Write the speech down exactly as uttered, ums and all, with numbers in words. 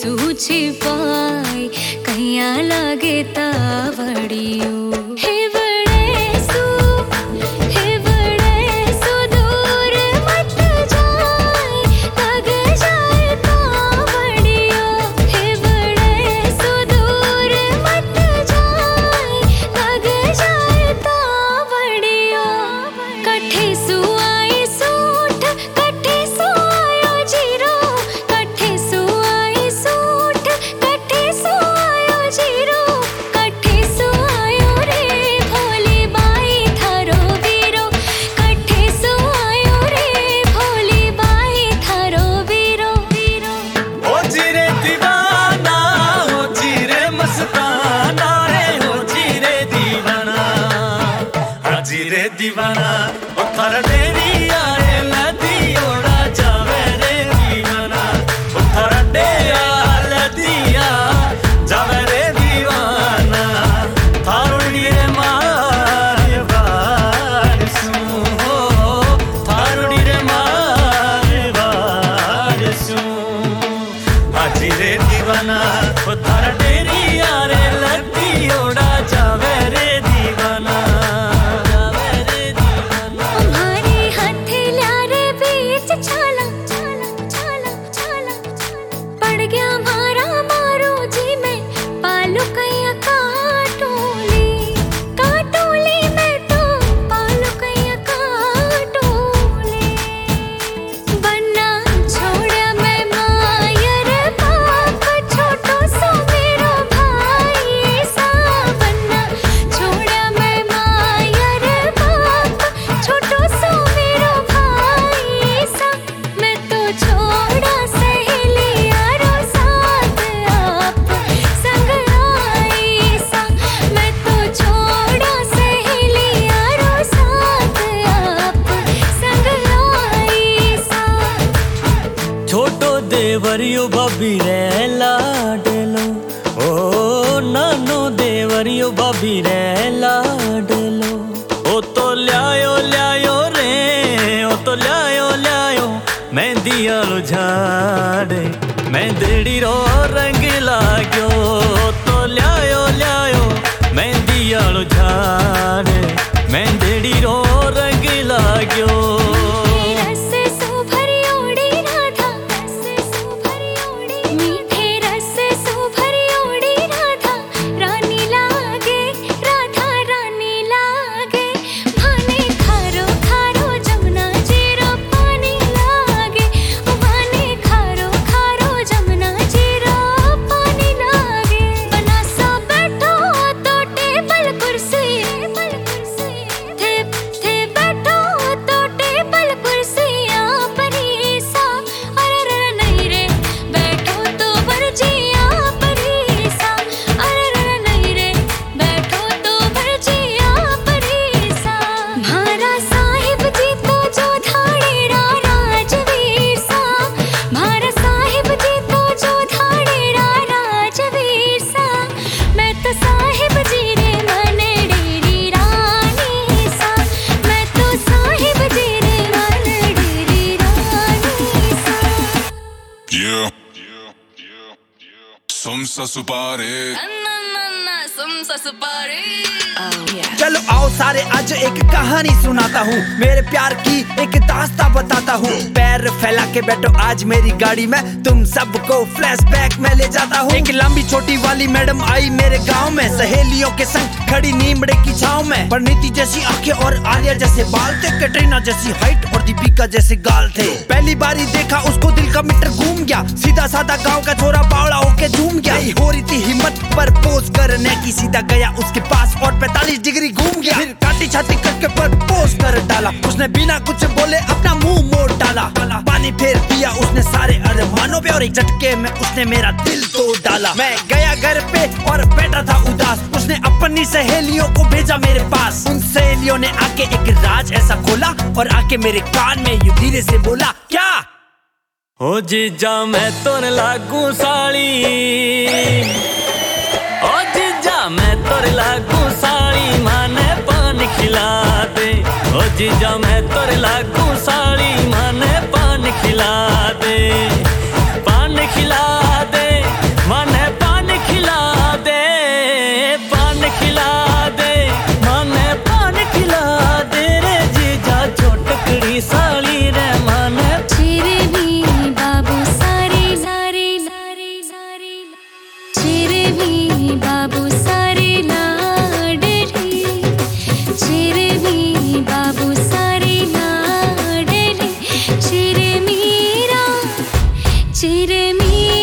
सू छिपाई कैया लागे तावड़ियो हे बड़े सू हे बड़े सू दूर मत जाए लग जाए तावड़ियो हे बड़े सू दूर मत जाए लग जाए तावड़ियो कठे सू आई सूठ कठे सू आयो जीरो कठे सू आई सूठ कठे सू आयो जीरो कठे सू आयो रे भोली बाई थारो वीरो कठे सू आयो रे भोली बाई थारो वीरो वीरो हो जीरे दीवाना हो जीरे मस्ताना रे हो जीरे दीवाना हाँ जीरे दीवाना ओ थारा डेरी आए लदी ओड़ा जावे रे दीवाना ओ थारा डेरा लदिया जावे रे दीवाना थारो नीरे मारे बारसू हो थारो नीरे मारे बारसू हाजी रे दीवाना ओ थारा डेरी यारे लड्डी ओड़ा जावे रे दीवाना जावे रे दीवाना हमारे हाथे ल्यारे बीच छाला छाला छाला छाला पड़ गया मारा मारो जी में पालू कैया काटोली काटोली में तो पालू कैया काटोली बन्ना छोड़ा मैं मायर बाप छोटो सो मेरो भाई सा बन्ना छोड़ा मैं मायर बाप छोटो सो मेरो भाई सा मैं तो छोड़ा सहेली यारो साथ आप संग आई सा मैं तो छोड़ा सहेली यारो साथ आप संग आई सा छोटो देवरियो भाभी रे लाडलो ओ नानो देवरियो भाभी रे लाडलो ओ तो ल्यायो ल्यायो रे ओ तो ल्यायो ल्यायो मेहंदी आलो झाड़े मेहंदी रो रंग लाग्यो ओ तो ल्यायो ल्यायो मेहंदी आलो झाड़े मेहंदी रो रंग लाग्यो रस सू भरी ओड़ी राधा रस सू भरी ओड़ी मीठे रस सू भरी ओड़ी राधा रानी लागे राधा रानी लागे भाने खारो खारो जमुना जीरो पानी लागे भाने खारो खारो जमुना जीरो पानी लागे बना सा बैठो तो टेबल कुर्सी टेबल कुर्सी थे थे बैठो तो टेबल कुर्सियां परी सा अरे रे नहीं रे बैठो तो बरजियां परी सा अरे रे नहीं रे बैठो तो बरजियां परी सा म्हारा साहिब जी तो जो धाड़ेरा राजवीर सा म्हारा साहिब जी तो जो धाड़ेरा राजवीर सा मैं तो साहिब जी रे मन डेरी रानी सा मैं तो साहिब जी रे मन डेरी रानी सा Yeah. Somsa supare. ना ना ना समसा सुपारी चलो आओ सारे आज एक कहानी सुनाता हूँ मेरे प्यार की एक दास्तां बताता हूँ पैर फैला के बैठो आज मेरी गाड़ी में तुम सबको फ्लैशबैक में ले जाता हूँ एक लंबी छोटी वाली मैडम आई मेरे गांव में सहेलियों के संग खड़ी नीमड़े की छांव में परिणीति जैसी आंखें और आलिया जैसे बाल थे कैटरीना जैसी हाइट और दीपिका जैसे गाल थे पहली बारी देखा उसको दिल का मीटर घूम गया सीधा साधा गाँव का छोरा बावड़ा होके झूम गया नहीं हो रही थी हिम्मत पर पोज करने की सीधा गया उसके पास और पैंतालीस डिग्री घूम गया फिर काटी छाती करके पर पोज कर डाला उसने बिना कुछ बोले अपना मुंह मोड़ डाला पानी फेर दिया उसने सारे अरमानों पे और एक झटके में उसने मेरा दिल तोड़ डाला मैं गया घर पे और बैठा था उदास उसने अपनी सहेलियों को भेजा मेरे पास उन सहेलियों ने आके एक राज ऐसा खोला और आके मेरे कान में यूं धीरे से बोला क्या ओ जीजा मैं तोर लागू साली ओ जीजा मैं तोर लागू साली माने पान खिला दे ओ जीजा मैं तोर लागू साली माने पान खिला दे पान खिला दे मेरे मीठे